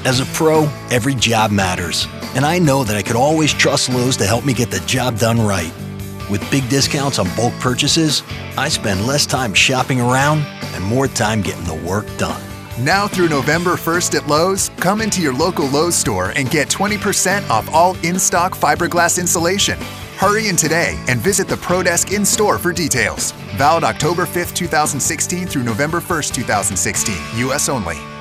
As a pro, every job matters, and I know that I could always trust Lowe's to help me get the job done right. With big discounts on bulk purchases, I spend less time shopping around and more time getting the work done. Now through November 1st at Lowe's, come into your local Lowe's store and get 20% off all in-stock fiberglass insulation. Hurry in today and visit the ProDesk in-store for details. Valid October 5th, 2016 through November 1st, 2016. U.S. only.